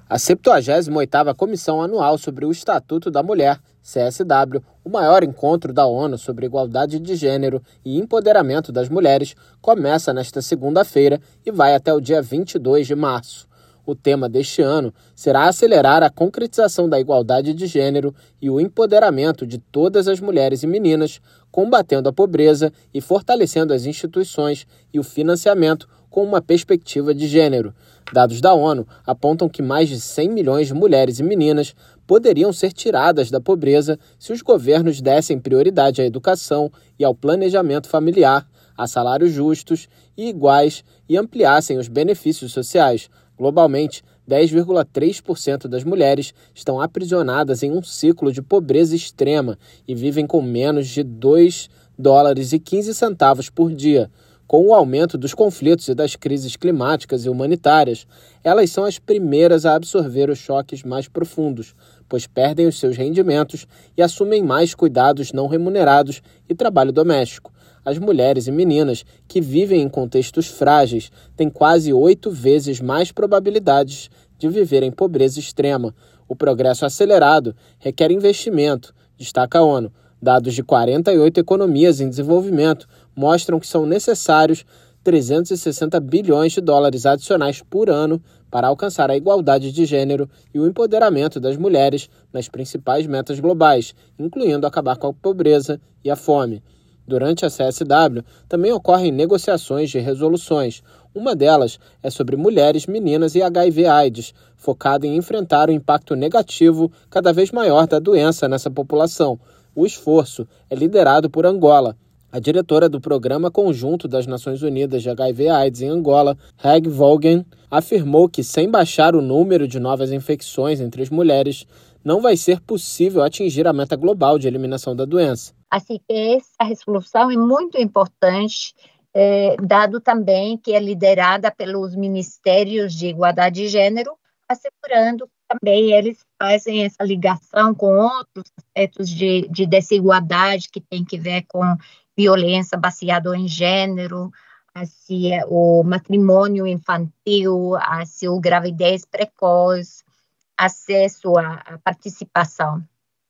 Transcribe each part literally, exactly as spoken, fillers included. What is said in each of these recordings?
A septuagésima oitava Comissão Anual sobre o Estatuto da Mulher, C S W, o maior encontro da ONU sobre igualdade de gênero e empoderamento das mulheres, começa nesta segunda-feira e vai até o dia vinte e dois de março. O tema deste ano será acelerar a concretização da igualdade de gênero e o empoderamento de todas as mulheres e meninas, combatendo a pobreza e fortalecendo as instituições e o financiamento com uma perspectiva de gênero. Dados da ONU apontam que mais de cem milhões de mulheres e meninas poderiam ser tiradas da pobreza se os governos dessem prioridade à educação e ao planejamento familiar, a salários justos e iguais e ampliassem os benefícios sociais. Globalmente, dez vírgula três por cento das mulheres estão aprisionadas em um ciclo de pobreza extrema e vivem com menos de dois dólares e quinze centavos por dia. Com o aumento dos conflitos e das crises climáticas e humanitárias, elas são as primeiras a absorver os choques mais profundos, pois perdem os seus rendimentos e assumem mais cuidados não remunerados e trabalho doméstico. As mulheres e meninas que vivem em contextos frágeis têm quase oito vezes mais probabilidades de viver em pobreza extrema. O progresso acelerado requer investimento, destaca a ONU. Dados de quarenta e oito economias em desenvolvimento mostram que são necessários trezentos e sessenta bilhões de dólares adicionais por ano para alcançar a igualdade de gênero e o empoderamento das mulheres nas principais metas globais, incluindo acabar com a pobreza e a fome. Durante a C S W, também ocorrem negociações de resoluções. Uma delas é sobre mulheres, meninas e H I V AIDS, focada em enfrentar o impacto negativo cada vez maior da doença nessa população. O esforço é liderado por Angola. A diretora do Programa Conjunto das Nações Unidas de H I V AIDS em Angola, Heg Vaughan, afirmou que sem baixar o número de novas infecções entre as mulheres, não vai ser possível atingir a meta global de eliminação da doença. Assim que essa resolução é muito importante, é, dado também que é liderada pelos Ministérios de Igualdade de Gênero, assegurando que também eles fazem essa ligação com outros aspectos de, de desigualdade que tem que ver com violência baseada em gênero, assim, o matrimônio infantil, assim, a gravidez precoce, acesso à, à participação.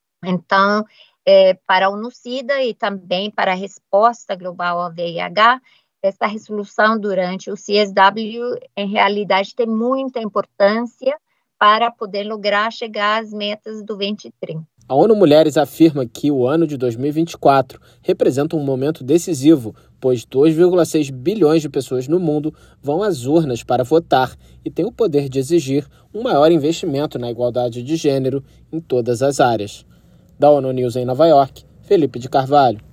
Então, é, para a ONU-SIDA e também para a resposta global ao V I H, essa resolução durante o C S W, em realidade, tem muita importância para poder lograr chegar às metas do vinte e trinta. A ONU Mulheres afirma que o ano de dois mil e vinte e quatro representa um momento decisivo, pois dois vírgula seis bilhões de pessoas no mundo vão às urnas para votar e têm o poder de exigir um maior investimento na igualdade de gênero em todas as áreas. Da ONU News em Nova York, Felipe de Carvalho.